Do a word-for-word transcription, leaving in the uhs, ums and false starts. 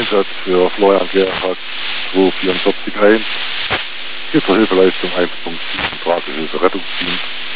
Einsatz für Florian Gerhard zwei vier vier eins. Hier zur Hilfeleistung eins Punkt sieben Tragehilfe Rettungsdienst.